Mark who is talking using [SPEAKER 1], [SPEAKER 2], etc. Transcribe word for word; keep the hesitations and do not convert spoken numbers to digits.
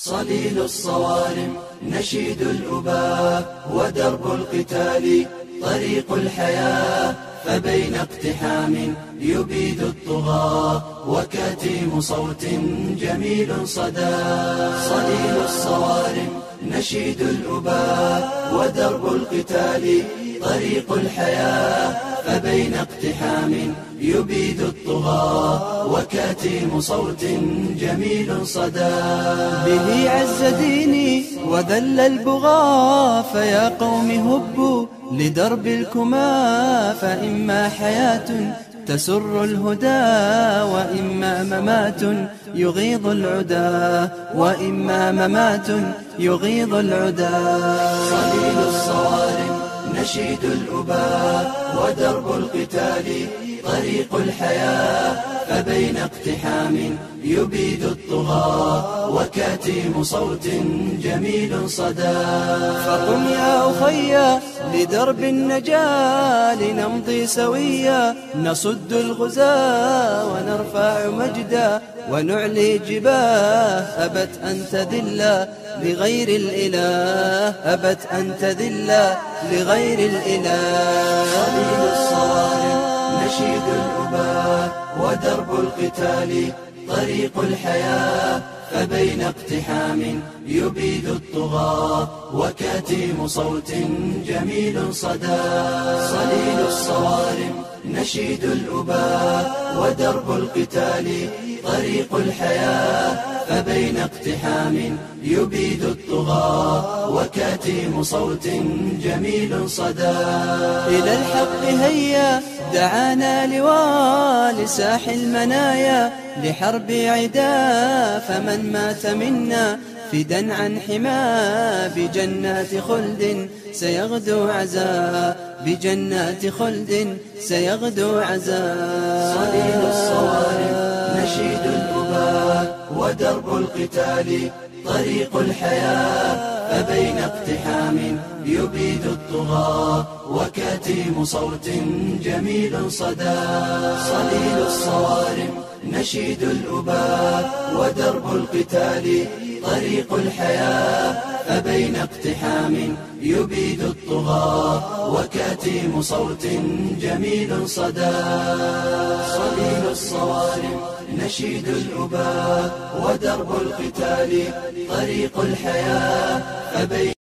[SPEAKER 1] صليل الصوارم نشيد الأباء ودرب القتال طريق الحياة، فبين اقتحام يبيد الطغاة وكتيم صوت جميل صدى. صليل الصوارم نشيد الأباء ودرب القتال طريق الحياة، فبين اقتحام يبيد الطغاة وكتيم صوت جميل صدى.
[SPEAKER 2] به عز ديني وذل البغاة، فيا قوم هبوا لدرب الكما، فإما حياة تسر الهدى وإما ممات يغيظ العدا، وإما ممات يغيظ العدا.
[SPEAKER 1] صليل الصوارم نشيد الأباء ودرب القتال طريق الحياة، فبين اقتحام يبيد الطغاة وكتيم صوت جميل صدى.
[SPEAKER 2] فقم يا أخي لدرب النجاة، لنمضي سويا نصد الغزاة ونرفع مجدا ونعلي جباه. أبت أن تذل لغير الإله، أبت أن تذل لغير الإله.
[SPEAKER 1] صليل الصوارم نشيد الأباء ودرب القتال طريق الحياة، فبين اقتحام يبيد الطغاة وكتيم صوت جميل صدى. صليل الصوارم نشيد الأباء ودرب القتال طريق الحياة، فبين اقتحام يبيد الطغاة وكتيم صوت جميل صدى.
[SPEAKER 2] إلى الحق هيا دعانا لواء لساح المنايا لحرب عدا، فمن مات منا فدا عن حما بجنات خلد سيغدو عزا، بجنات خلد سيغدو عزا.
[SPEAKER 1] صليل الصوارم نشيد الأباء ودرب القتال طريق الحياة، فبين اقتحام يبيد الطغاة وكتيم صوت جميل صدى. صليل الصوارم نشيد الأباء ودرب القتال طريق الحياة، فبين اقتحام يبيد الطغاة وكتيم صوت جميل صدى. صليل الصوارم نشيد الأباء ودرب القتال طريق الحياة، فبين